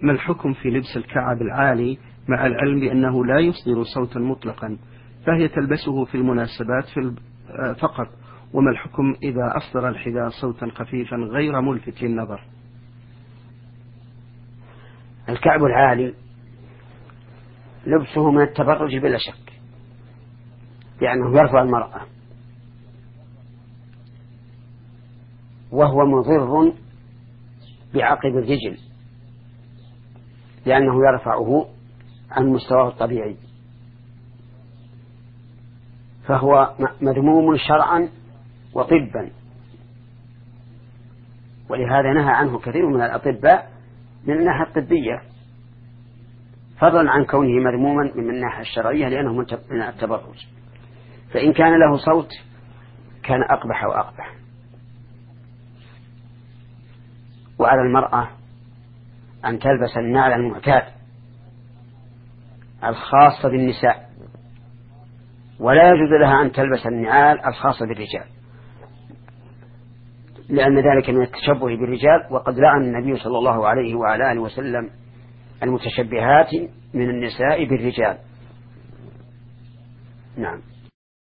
ما الحكم في لبس الكعب العالي مع العلم بأنه لا يصدر صوتا مطلقا، فهي تلبسه في المناسبات فقط، وما الحكم إذا أصدر الحذاء صوتا خفيفا غير ملفت للنظر؟ الكعب العالي لبسه من التبرج بلا شك، لأنه يرفع المرأة، وهو مضر بعقب الرجل لأنه يرفعه عن مستواه الطبيعي، فهو مذموم شرعا وطبا، ولهذا نهى عنه كثير من الأطباء من الناحية الطبية، فضلا عن كونه مذموما من الناحية الشرعية لأنه من التبرج. فإن كان له صوت كان أقبح وأقبح. وعلى المرأة أن تلبس النعل المعتاد الخاصة بالنساء، ولا يجوز لها أن تلبس النعال الخاصة بالرجال، لأن ذلك من التشبه بالرجال، وقد لعن النبي صلى الله عليه وعلى آله وسلم المتشبهات من النساء بالرجال. نعم.